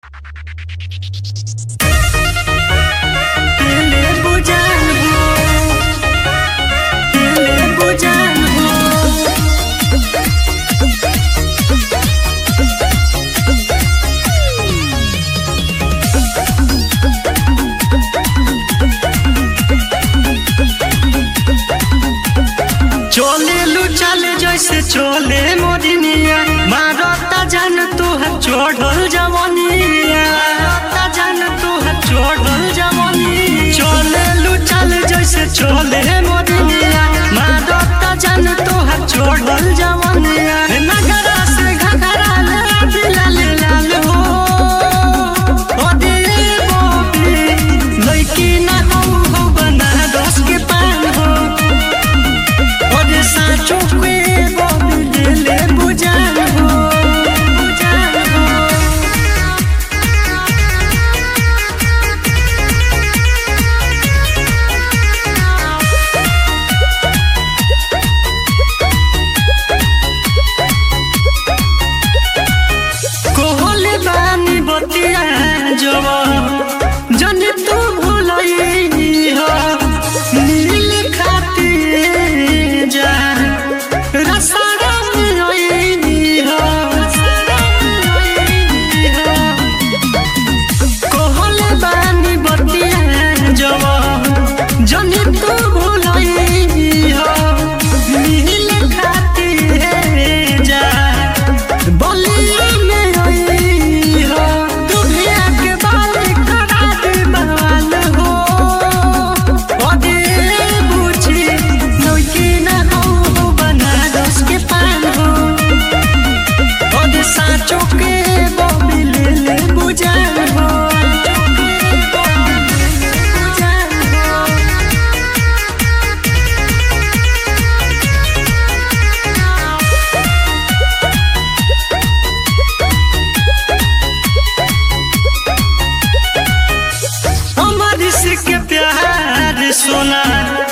जैसे चोले मोरिनिया मारता जान तू चढ़ल जवनिया जान तू चढ़ल जवनी चले लुचल जैसे चोले मोरिनिया मारता जान तू चढ़ल जवनिया नगरा से घघरा ले दिला ले लाल हो ओ दे बोबी लइकी ना हो बना दस के पान हो ओ दे साचो के जन तू भूलई हो नील खाती जा रसरा मिलई हो कोहले बानी बतिया जब जन तू भूलई हो नील खाती जा बलिया में आई हो के प्यार सोना